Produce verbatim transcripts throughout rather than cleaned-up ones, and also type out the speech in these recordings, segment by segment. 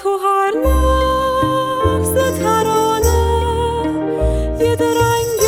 تو هر لحظه ترانه یه درنگ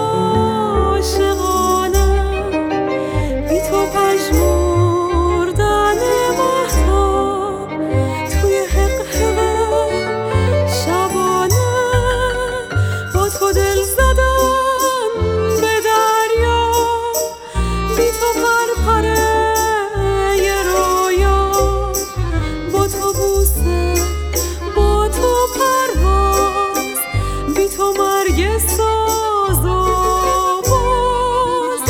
عاشقانه، بی تو پژمردن مهتاب توی حقحقه شبانه، با تو دل زدن به دریا، بی تو پرپره یه رویا، با تو بوسه با تو پرواز، بی تو مرگ ساز و باز.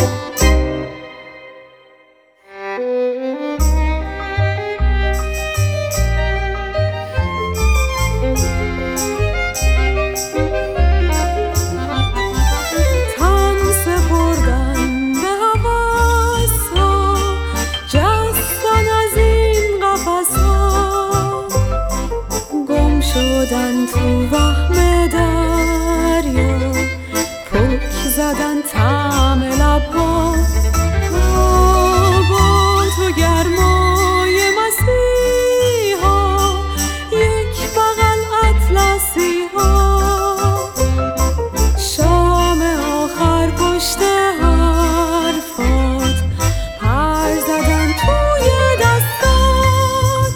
تن سپردن به هوس‌ها، جستن از این قفس‌ها، گم شدن تو وهم دریا، پک زدن طعم لب‌ها، با تو گرمای مسیحا، یک بغل اطلسی‌ها، شام آخر پشت حرفات، پر زدن توی دستات.